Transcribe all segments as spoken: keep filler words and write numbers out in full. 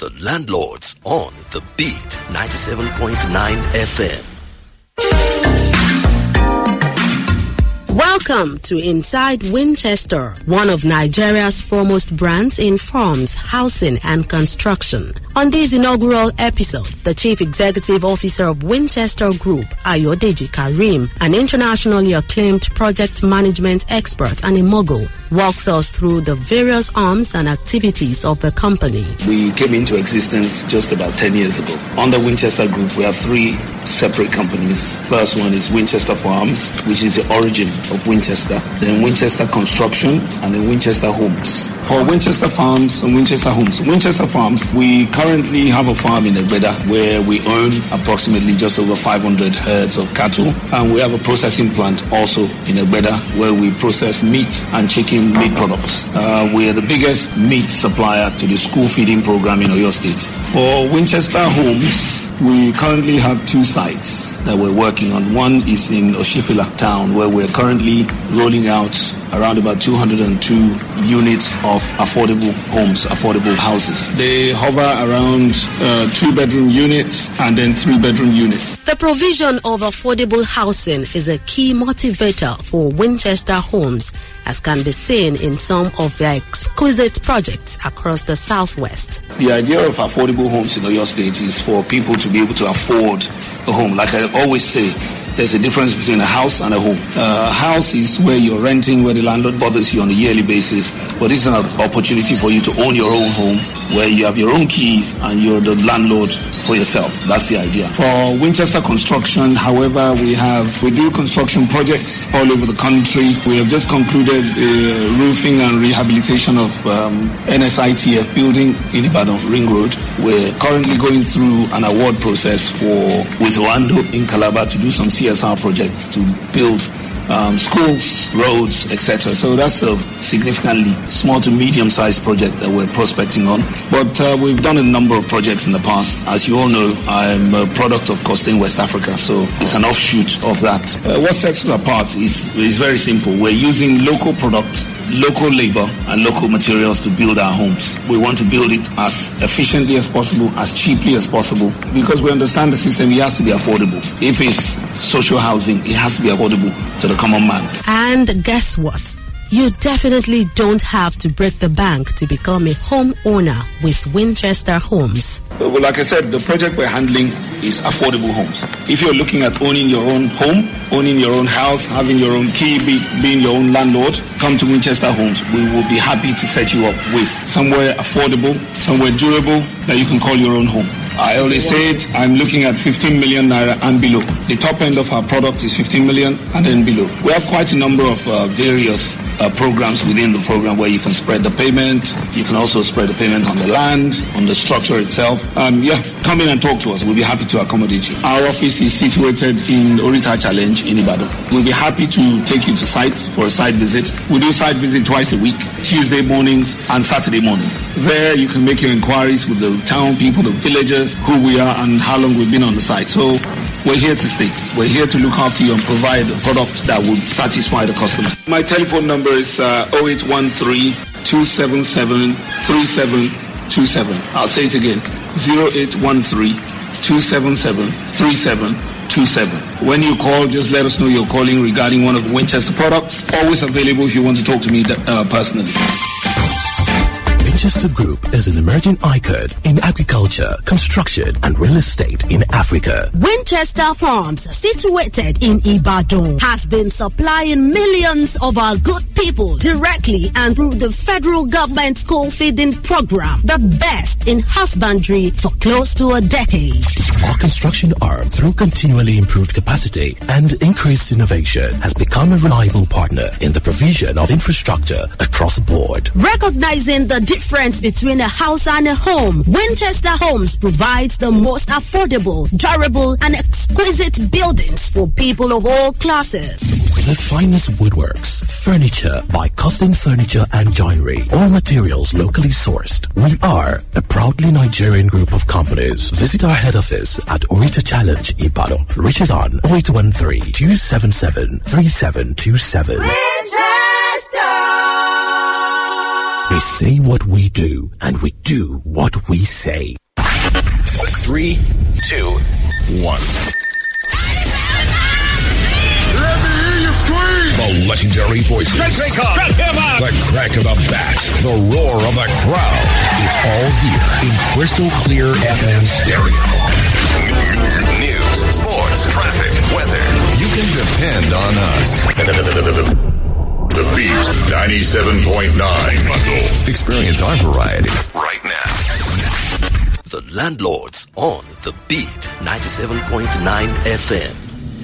The Landlords on The Beat ninety-seven point nine F M. Welcome to Inside Winchester, one of Nigeria's foremost brands in farms, housing and construction. On this inaugural episode, the Chief Executive Officer of Winchester Group, Ayodeji Karim, an internationally acclaimed project management expert and a mogul, walks us through the various arms and activities of the company. We came into existence just about ten years ago. Under Winchester Group, we have three separate companies. First one is Winchester Farms, which is the origin of Winchester. Then Winchester Construction, and then Winchester Homes. For Winchester Farms and Winchester Homes. Winchester Farms, we currently have a farm in Egbeda where we own approximately just over five hundred herds of cattle. And we have a processing plant also in Egbeda where we process meat and chicken meat products. Uh, we are the biggest meat supplier to the school feeding program in Oyo State. For Winchester Homes, we currently have two sites that we're working on. One is in Oshifila town where we're currently rolling out around about two hundred two units of affordable homes, affordable houses. They hover around uh, two-bedroom units and then three-bedroom units. The provision of affordable housing is a key motivator for Winchester Homes, as can be seen in some of their exquisite projects across the southwest. The idea of affordable homes in Oyo State is for people to be able to afford a home. Like I always say, there's a difference between a house and a home. Uh, a house is where you're renting, where the landlord bothers you on a yearly basis. But this is an opportunity for you to own your own home, where you have your own keys and you're the landlord for yourself. That's the idea. For Winchester Construction, however, we have we do construction projects all over the country. We have just concluded the roofing and rehabilitation of um, N S I T F building in Ibadan Ring Road. We're currently going through an award process for with Wando in Calabar to do some C S R projects to build Um, schools, roads, et cetera. So that's a significantly small to medium-sized project that we're prospecting on. But uh, we've done a number of projects in the past. As you all know, I'm a product of Costain West Africa, so it's an offshoot of that. Uh, what sets us apart is, is very simple. We're using local products, local labor, and local materials to build our homes. We want to build it as efficiently as possible, as cheaply as possible, because we understand the system, it has to be affordable. If it's social housing, it has to be affordable to the common man. And guess what? You definitely don't have to break the bank to become a homeowner with Winchester Homes. Well, like I said, the project we're handling is affordable homes. If you're looking at owning your own home, owning your own house, having your own key, be, being your own landlord, come to Winchester Homes. We will be happy to set you up with somewhere affordable, somewhere durable that you can call your own home. I always say it, I'm looking at fifteen million naira and below. The top end of our product is fifteen million and then below. We have quite a number of uh, various uh, programs within the program where you can spread the payment. You can also spread the payment on the land, on the structure itself. Um, yeah, come in and talk to us. We'll be happy to accommodate you. Our office is situated in Orita Challenge in Ibadan. We'll be happy to take you to site for a site visit. We do site visit twice a week, Tuesday mornings and Saturday mornings. There you can make your inquiries with the town people, the villagers, who we are and how long we've been on the site. So we're here to stay. We're here to look after you and provide a product that would satisfy the customer. My telephone number is uh, zero eight one three, two seven seven, three seven two seven. I'll say it again, zero eight one three, two seven seven, three seven two seven. When you call, just let us know you're calling regarding one of the Winchester products. Always available if you want to talk to me uh, personally. Winchester Group is an emerging icon in agriculture, construction, and real estate in Africa. Winchester Farms, situated in Ibadan, has been supplying millions of our good people directly and through the federal government school feeding program, the best in husbandry for close to a decade. Our construction arm, through continually improved capacity and increased innovation, has become a reliable partner in the provision of infrastructure across the board. Recognizing the difference between a house and a home, Winchester Homes provides the most affordable, durable, and exquisite buildings for people of all classes. The finest woodworks, furniture by Costain Furniture and Joinery, all materials locally sourced. We are a proudly Nigerian group of companies. Visit our head office at Orita Challenge, Ibadan. Reach us on zero eight one three, two seven seven, three seven two seven. Winchester! We say what we do, and we do what we say. Three, two, one. Let me hear you scream! The legendary voices, the crack of the bat, the roar of the crowd. It's all here in crystal clear F M stereo. News, sports, traffic, weather. You can depend on us. The Beat ninety-seven point nine. Experience our variety right now. The Landlords on The Beat ninety-seven point nine F M.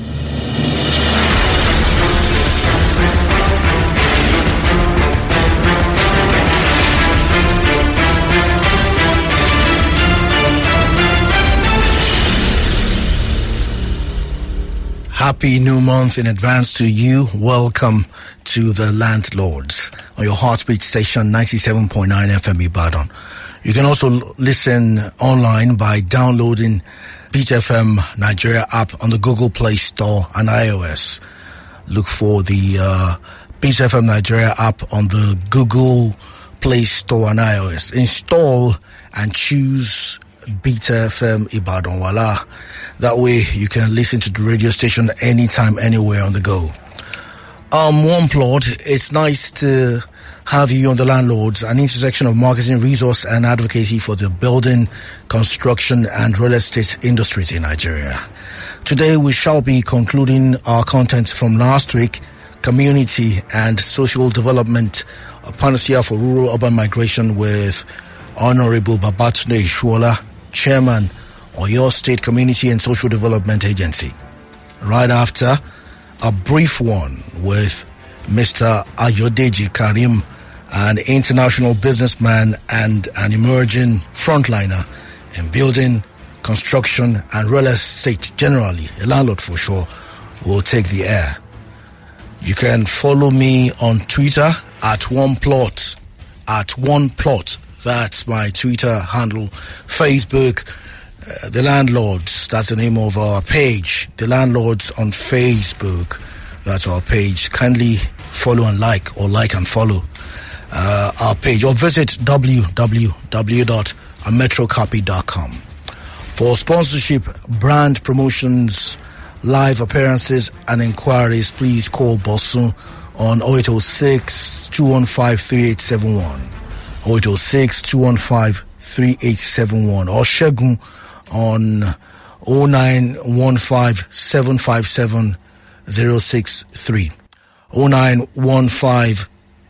Happy new month in advance to you. Welcome to the Landlords on your Heartbeat station ninety-seven point nine F M Ibadan. You can also listen online by downloading Beat F M Nigeria app on the Google Play Store and iOS. Look for the uh, Beat F M Nigeria app on the Google Play Store and iOS. Install and choose Beat F M Ibadan. Voila. That way you can listen to the radio station anytime, anywhere on the go. Um, one plot, it's nice to have you on the Landlords, an intersection of marketing, resource and advocacy for the building, construction and real estate industries in Nigeria. Today we shall be concluding our content from last week, community and social development, a panacea for rural urban migration with Honorable Babatunde Ishuola, Chairman Oyo State Community and Social Development Agency. Right after, a brief one with Mister Ayodeji Karim, an international businessman and an emerging frontliner in building, construction and real estate generally, a landlord for sure, will take the air. You can follow me on Twitter at OnePlot, at OnePlot. That's my Twitter handle. Facebook, uh, The Landlords, that's the name of our page. The Landlords on Facebook, that's our page. Kindly follow and like, or like and follow uh, our page, or visit w w w dot metrocopy dot com. For sponsorship, brand promotions, live appearances and inquiries, please call Bosun on oh eight oh six, two one five, three eight seven one. oh eight oh six, two one five, three eight seven one, or Shegun on oh nine one five, seven five seven, oh six three. oh nine one five,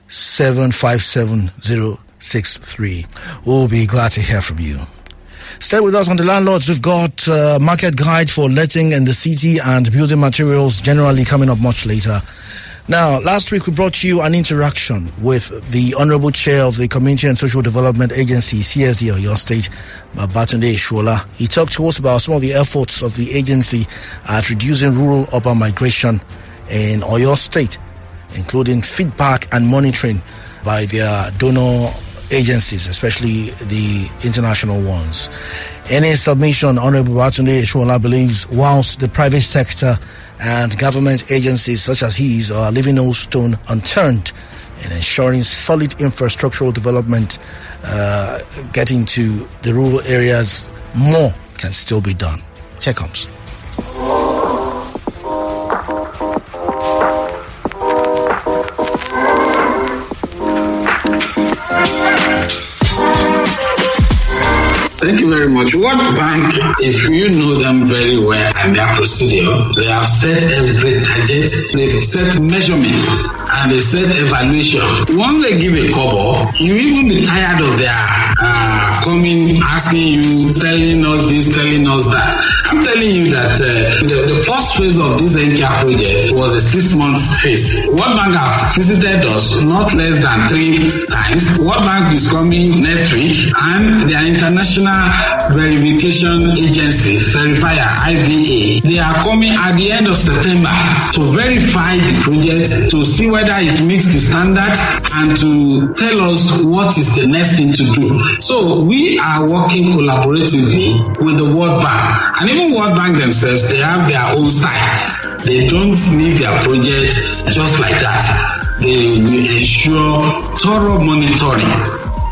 seven five seven, oh six three. We'll be glad to hear from you. Stay with us on the Landlords. We've got uh, market guide for letting in the city and building materials generally coming up much later. Now, last week we brought you an interaction with the Honorable Chair of the Community and Social Development Agency, C S D Oyo State, Babatunde Ishuola. He talked to us about some of the efforts of the agency at reducing rural urban migration in Oyo State, including feedback and monitoring by their donor agencies, especially the international ones. In his submission, Honorable Babatunde Ishuola believes whilst the private sector and government agencies such as his are leaving no stone unturned in ensuring solid infrastructural development, uh, getting to the rural areas, more can still be done. Here comes. Thank you very much. World Bank, if you know them very well and their procedure, they have set every target, they've set measurement, and they set evaluation. Once they give a cover, you even be tired of their uh, coming, asking you, telling us this, telling us that. I'm telling you that uh, the, the first phase of this N C A project was a six-month phase. World Bank have visited us not less than three times. World Bank is coming next week, and their international verification agency, Verifier, I V A, they are coming at the end of September to verify the project, to see whether it meets the standard, and to tell us what is the next thing to do. So we are working collaboratively with the World Bank, and even World Bank themselves, they have their own style. They don't leave their project just like that. They will ensure thorough monitoring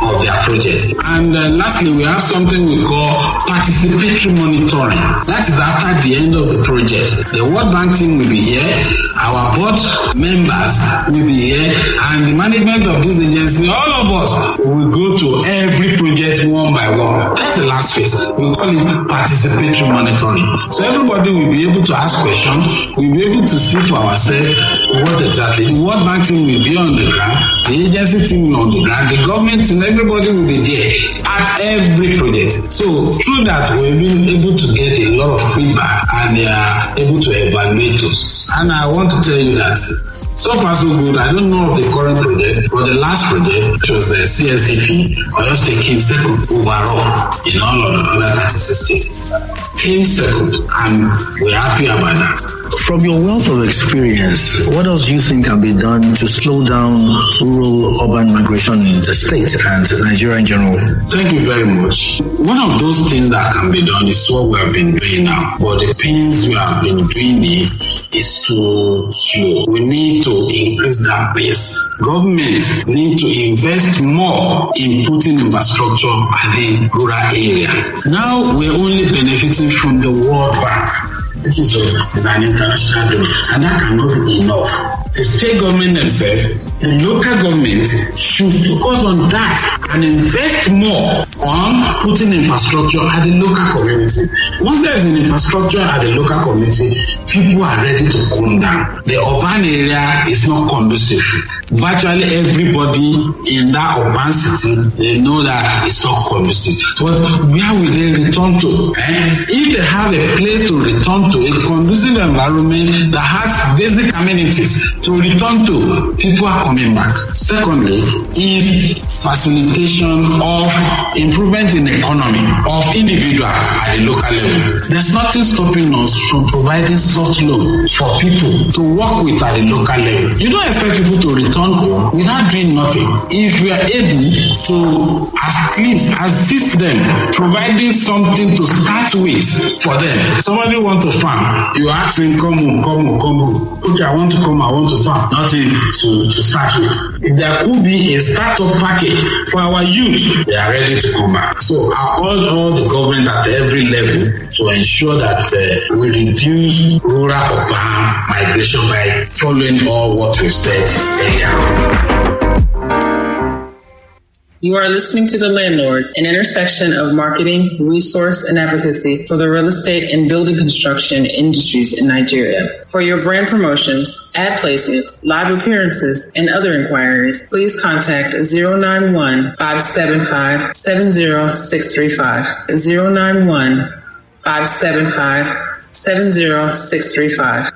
of their project. And uh, lastly, we have something we call participatory monitoring. That is after the end of the project. The World Bank team will be here, our board members will be here, and the management of this agency, all of us will go to every project one by one. That's the last phase. We call it participatory monitoring. So everybody will be able to ask questions, we'll be able to see for ourselves what exactly. The World Bank team will be on the ground, the agency team will be on the ground, the government team, everybody will be there at every project. So through that, we've been able to get a lot of feedback and they are able to evaluate us. And I want to tell you that so far so good. I don't know of the current project, but the last project, which was the C S D P, Oyo State came second overall in all of the other thirty-six states. Came second, and we're happy about that. From your wealth of experience, what else do you think can be done to slow down rural-urban migration in the state and Nigeria in general? Thank you very much. One of those things that can be done is what we have been doing now, but the things we have been doing is, is too slow. We need to increase that pace. Government need to invest more in putting infrastructure at the rural area. Now we're only benefiting from the World Bank. This is, a, is an international domain, and that cannot be enough. The state government themselves, the local government should focus on that and invest more on putting infrastructure at the local community. Once there is an infrastructure at the local community, people are ready to come down. The urban area is not conducive. Virtually everybody in that urban city, they know that it's not conducive. But where will they return to? Eh? If they have a place to return to, a conducive environment that has basic amenities to return to, people are coming back. Secondly, is facilitation of improvement in the economy of individual at the local level. There's nothing stopping us from providing soft loans for people to work with at the local level. You don't expect people to return home without doing nothing. If we are able to at least assist them, providing something to start with for them. Somebody want to farm, you ask him, come home, come home, come home. Okay, I want to come, I want to farm. Nothing to, to start with. If there could be a startup package for our youth, they are ready to come back. So I urge all the government at every level to ensure that uh, we reduce rural-urban migration by following all what we've said earlier. You are listening to The Landlord, an intersection of marketing, resource, and advocacy for the real estate and building construction industries in Nigeria. For your brand promotions, ad placements, live appearances, and other inquiries, please contact zero nine one, five seven five, seven zero six three five, zero nine one, five seven five, seven zero six three five.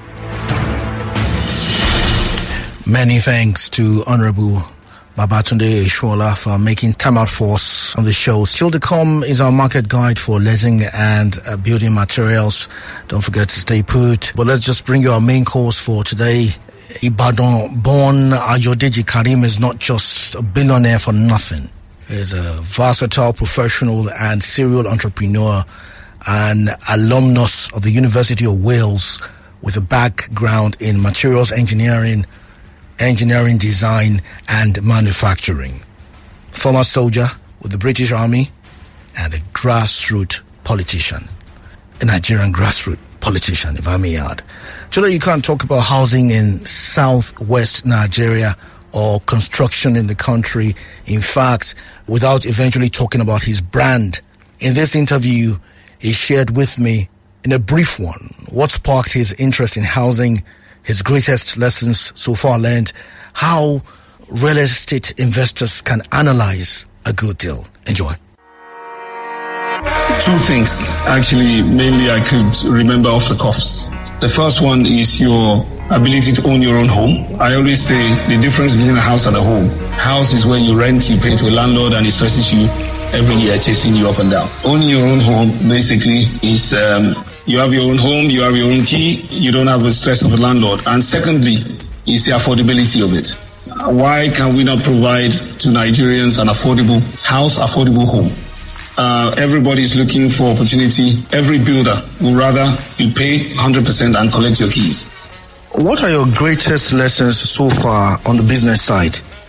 Many thanks to Honorable Babatunde Eshola for making time out for us on the show. Still to come is our market guide for leasing and uh, building materials. Don't forget to stay put. But let's just bring you our main course for today. Ibadan-born Ayodeji Karim is not just a billionaire for nothing. He's a versatile professional and serial entrepreneur and alumnus of the University of Wales with a background in materials engineering, engineering design and manufacturing. Former soldier with the British Army and a grassroots politician. A Nigerian grassroots politician, if I may add. Today you can't talk about housing in southwest Nigeria or construction in the country, in fact, without eventually talking about his brand. In this interview, he shared with me, in a brief one, what sparked his interest in housing, his greatest lessons so far learned, how real estate investors can analyze a good deal. Enjoy. Two things, actually, mainly I could remember off the cuffs. The first one is your ability to own your own home. I always say the difference between a house and a home. House is where you rent, you pay to a landlord and it stresses you every year, chasing you up and down. Owning your own home, basically, is um, you have your own home, you have your own key, you don't have the stress of a landlord. And secondly, is the affordability of it. Why can we not provide to Nigerians an affordable house, affordable home? Uh, everybody's looking for opportunity. Every builder would rather you pay one hundred percent and collect your keys. What are your greatest lessons so far on the business side?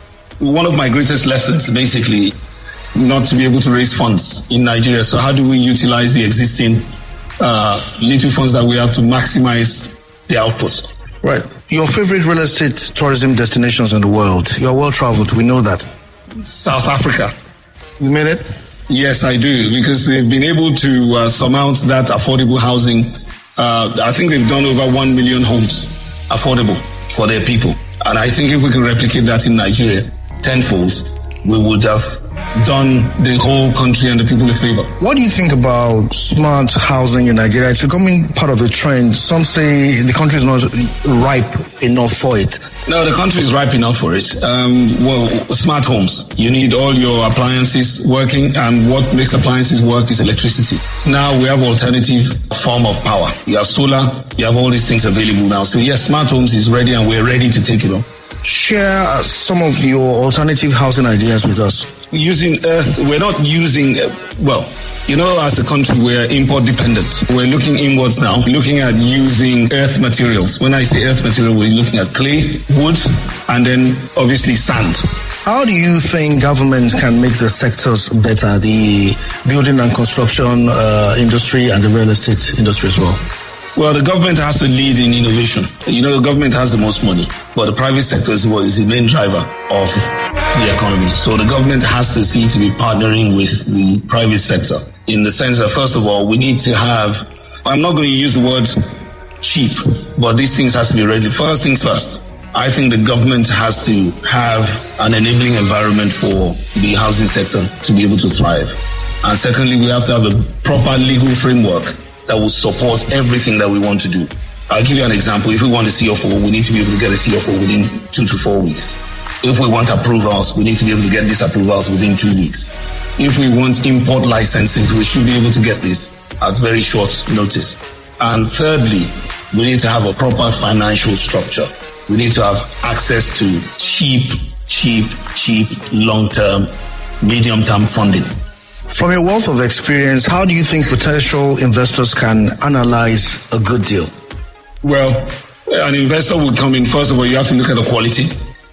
one of my greatest lessons, basically, not to be able to raise funds in Nigeria. So how do we utilize the existing uh, little funds that we have to maximize the output? Right. Your favorite real estate tourism destinations in the world? You're well traveled. We know that. South Africa. You made it? Yes, I do, because they've been able to uh, surmount that affordable housing. Uh, I think they've done over one million homes affordable for their people. And I think if we can replicate that in Nigeria tenfold, we would have done the whole country and the people a favor. What do you think about smart housing in Nigeria? It's becoming part of the trend. Some say the country is not ripe enough for it. No, the country is ripe enough for it. Um, well, smart homes. You need all your appliances working, and what makes appliances work is electricity. Now we have alternative form of power. You have solar, you have all these things available now. So yes, smart homes is ready, and we're ready to take it on. Share some of your alternative housing ideas with us. Using earth, we're not using, uh, well, you know, as a country, we're import dependent. We're looking inwards now, looking at using earth materials. When I say earth material, we're looking at clay, wood, and then obviously sand. How do you think government can make the sectors better, the building and construction uh, industry and the real estate industry as well? Well, the government has to lead in innovation. You know, the government has the most money, but the private sector is the main driver of the economy. So the government has to see to be partnering with the private sector in the sense that, first of all, we need to have, I'm not going to use the word cheap, but these things has to be ready. First things first. I think the government has to have an enabling environment for the housing sector to be able to thrive. And secondly, we have to have a proper legal framework that will support everything that we want to do. I'll give you an example. If we want a C F O, we need to be able to get a C F O within two to four weeks. If we want approvals, we need to be able to get these approvals within two weeks. If we want import licenses, we should be able to get this at very short notice. And thirdly, we need to have a proper financial structure. We need to have access to cheap, cheap, cheap, long-term, medium-term funding. From your wealth of experience, how do you think potential investors can analyze a good deal? Well, an investor will come in. First of all, you have to look at the quality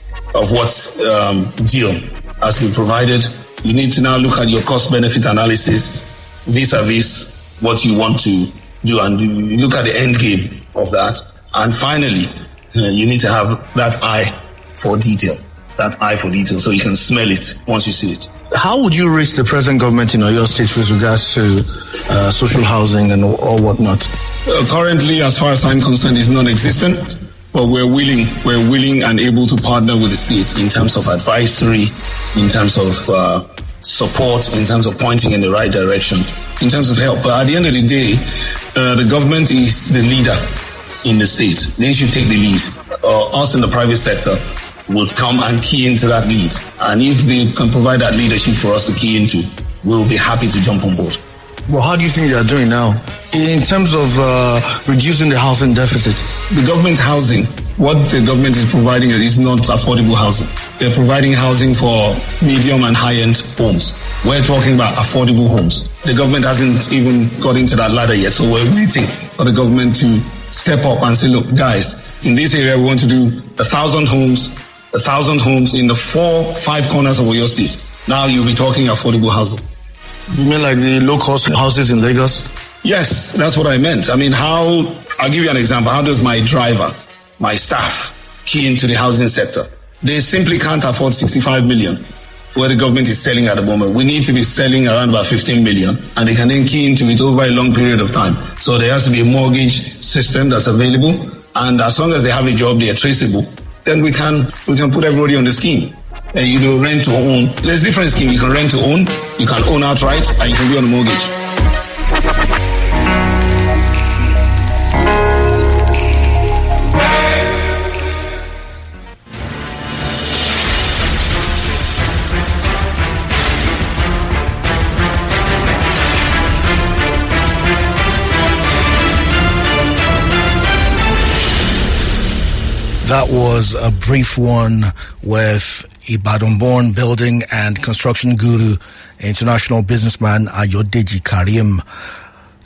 of what um, deal has been provided. You need to now look at your cost-benefit analysis vis-a-vis what you want to do, and you look at the end game of that. And finally, uh, you need to have that eye for detail. That eye for detail, so you can smell it once you see it. How would you reach the present government in Oyo State with regards to uh, social housing and or whatnot? Uh, currently, as far as I'm concerned, is non-existent, but we're willing, we're willing and able to partner with the state in terms of advisory, in terms of uh, support, in terms of pointing in the right direction, in terms of help. But at the end of the day, uh, the government is the leader in the state. They should take the lead. Uh, us in the private sector would come and key into that lead. And if they can provide that leadership for us to key into, we'll be happy to jump on board. Well, how do you think they're doing now in terms of uh, reducing the housing deficit? The government housing, what the government is providing is not affordable housing. They're providing housing for medium and high-end homes. We're talking about affordable homes. The government hasn't even got into that ladder yet, so we're waiting for the government to step up and say, look, guys, in this area we want to do a thousand homes, a thousand homes in the four, five corners of Oyo State. Now you'll be talking affordable housing. You mean like the low-cost houses in Lagos? Yes, that's what I meant. I mean, how, I'll give you an example. How does my driver, my staff, key into the housing sector? They simply can't afford sixty-five million, where the government is selling at the moment. We need to be selling around about fifteen million, and they can then key into it over a long period of time. So there has to be a mortgage system that's available, and as long as they have a job, they are traceable. Then we can we can put everybody on the scheme. And you know, rent to own. There's different schemes. You can rent to own, you can own outright, and you can be on a mortgage. That was a brief one with Ibadan-born building and construction guru, international businessman Ayodeji Karim.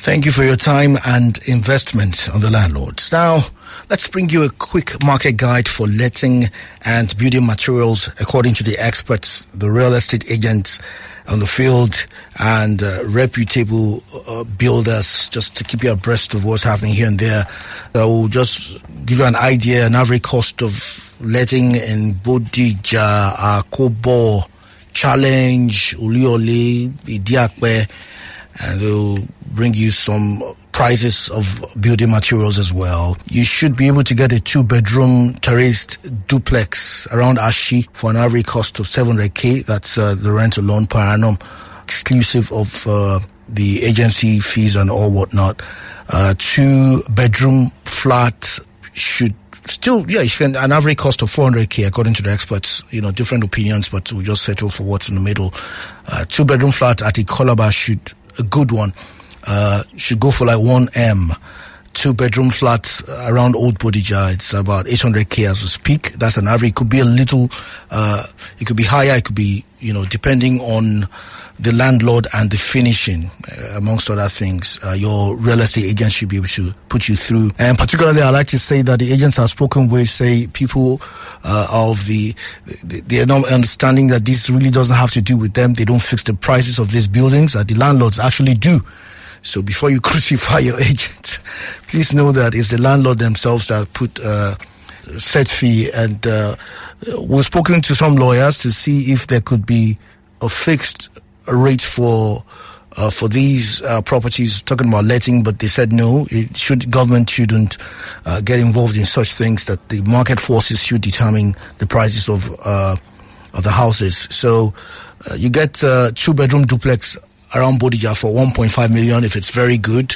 Thank you for your time and investment on the landlords. Now, let's bring you a quick market guide for letting and building materials according to the experts, the real estate agents on the field, and uh, reputable uh, builders, just to keep you abreast of what's happening here and there. I will just give you an idea, an average cost of letting in Bodija, Akobo, Challenge, Uliole, Idiakwe, and we'll bring you some prices of building materials as well. You should be able to get a two-bedroom terraced duplex around Ashi for an average cost of seven hundred K. That's uh, the rent alone per annum, exclusive of uh, the agency fees and all whatnot. Uh, two-bedroom flat should still, yeah, you can, an average cost of four hundred K according to the experts. You know, different opinions, but we'll just settle for what's in the middle. Uh, two-bedroom flat at Ikolaba should, a good one, Uh, should go for like one M. Two bedroom flats around Old Bodija, it's about eight hundred K as we speak. That's an average. It could be a little, uh, it could be higher, it could be, you know, depending on the landlord and the finishing, uh, amongst other things. Uh, your real estate agent should be able to put you through. And particularly, I like to say that the agents I've spoken with say people uh, of the, they are not understanding that this really doesn't have to do with them. They don't fix the prices of these buildings, that the landlords actually do. So before you crucify your agent, please know that it's the landlord themselves that put uh, set fee. And uh, we've spoken to some lawyers to see if there could be a fixed rate for uh, for these uh, properties, talking about letting, but they said no. It should government shouldn't uh, get involved in such things, that the market forces should determine the prices of uh, of the houses. So uh, you get uh, two bedroom duplex around Bodija for one point five million if it's very good.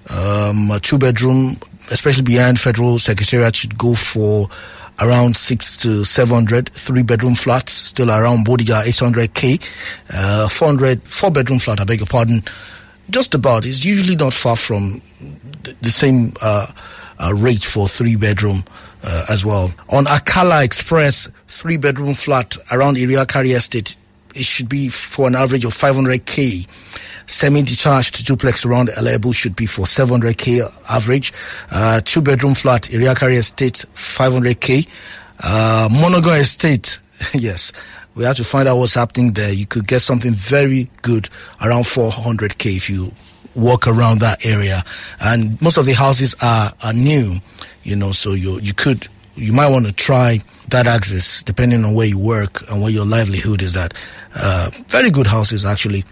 Um, a two bedroom, especially behind Federal Secretariat, should go for around six to seven hundred. Three bedroom flats still around Bodija, eight hundred K. Uh, four hundred, four bedroom flat, I beg your pardon, just about. It's usually not far from the, the same uh, uh, rate for three bedroom uh, as well. On Akala Express, three bedroom flat around Iriakari Estate, it should be for an average of five hundred K. Semi-detached duplex around Elebu should be for seven hundred K average. Uh, two-bedroom flat, Iriakari Estate, five hundred K. Uh, Monogon Estate, yes, we have to find out what's happening there. You could get something very good around four hundred K if you walk around that area. And most of the houses are, are new, you know, so you you could, you might want to try that access depending on where you work and where your livelihood is at. Uh, very good houses, actually.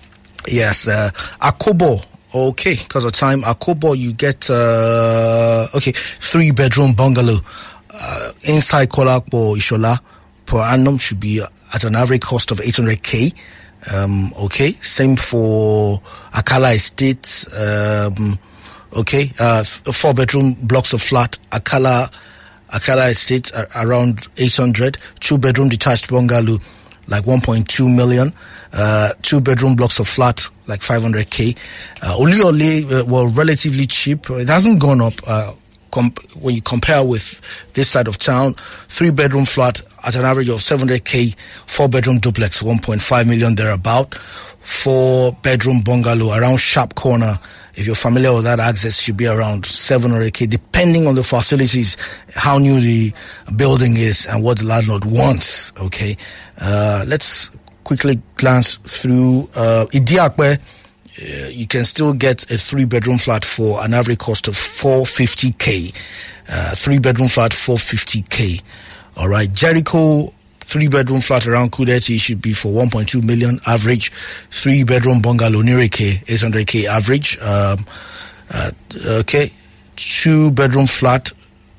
Yes, uh, Akobo, okay, because of time. Akobo, you get, uh, okay, three bedroom bungalow, uh, inside Kolakbo, Ishola, per annum should be at an average cost of eight hundred K. Um, okay, same for Akala Estate, um, okay, uh, four bedroom blocks of flat, Akala, Akala Estate, uh, around eight hundred. Two bedroom detached bungalow, like one point two million. Uh, two bedroom blocks of flat, like five hundred K. Uh, Oliole uh, were relatively cheap. It hasn't gone up, uh, comp- when you compare with this side of town. Three bedroom flat at an average of seven hundred K. Four bedroom duplex, one point five million thereabout. Four bedroom bungalow around Sharp Corner, if you're familiar with that access, should be around seven hundred K, depending on the facilities, how new the building is and what the landlord wants. Okay. Uh, let's quickly glance through uh, Idiakwe. Uh, you can still get a three bedroom flat for an average cost of four hundred fifty K. Uh, three bedroom flat, four hundred fifty K. All right. Jericho, three bedroom flat around Kudeti should be for one point two million average. Three bedroom bungalow Nireke, eight hundred K average. Um, uh, okay. Two bedroom flat,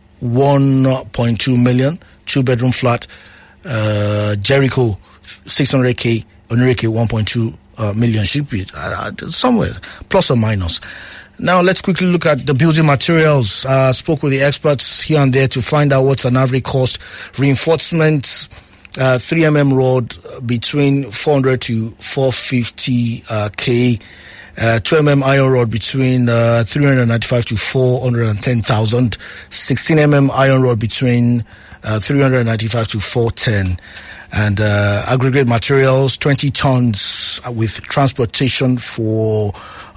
one point two million. Two bedroom flat, uh, Jericho, six hundred K. Nireke, one point two uh, million. Should be uh, somewhere, plus or minus. Now, let's quickly look at the building materials. Uh, spoke with the experts here and there to find out what's an average cost. Reinforcements, uh, three millimeter rod between four hundred to four hundred fifty uh, K. Uh, two millimeter iron rod between uh, three hundred ninety-five to four hundred ten thousand. sixteen millimeter iron rod between uh, three hundred ninety-five to four hundred ten. And uh, aggregate materials, twenty tons with transportation for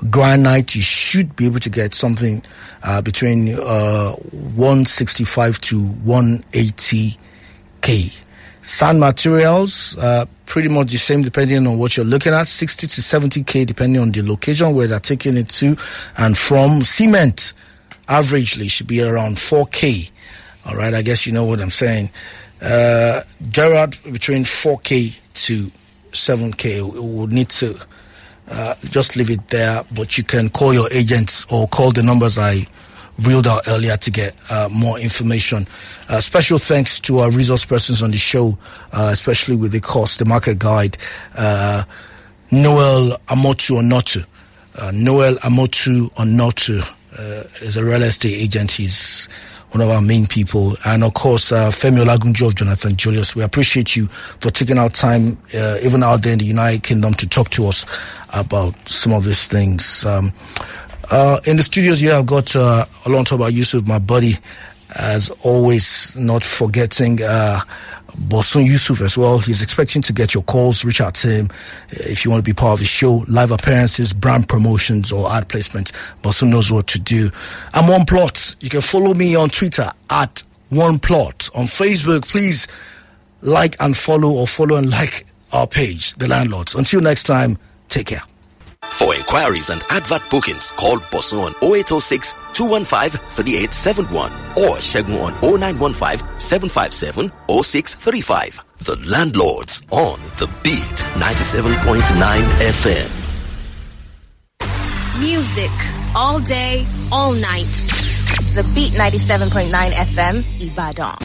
Granite, you should be able to get something uh, between uh, one sixty-five to one eighty K. Sand materials, uh, pretty much the same depending on what you're looking at, sixty to seventy K depending on the location where they're taking it to and from. Cement, averagely, should be around four K. All right, I guess you know what I'm saying. Uh, Gerard, between four K to seven K. We would need to uh, just leave it there, but you can call your agents or call the numbers I reeled out earlier to get uh, more information. Uh, special thanks to our resource persons on the show, uh, especially with the course, the market guide, uh, Noel Amotu Onotu. Uh, Noel Amotu Onotu uh, is a real estate agent. He's one of our main people. And of course, uh, Femi Olagunjo of Jonathan Julius. We appreciate you for taking our time, uh, even out there in the United Kingdom, to talk to us about some of these things. Um, Uh, in the studios here, I've got uh, Olorun Toba Yusuf, my buddy, as always, not forgetting uh, Bosun Yusuf as well. He's expecting to get your calls. Reach out to him if you want to be part of the show. Live appearances, brand promotions, or ad placement. Bosun knows what to do. I'm One Plot. You can follow me on Twitter at One Plot. On Facebook, please like and follow, or follow and like our page, The Landlords. Until next time, take care. For inquiries and advert bookings, call Bosun on oh eight oh six, two one five, three eight seven one or Shegun on oh nine one five, seven five seven, oh six three five. The Landlords on The Beat ninety-seven point nine F M. Music all day, all night. The Beat ninety-seven point nine F M, Ibadan.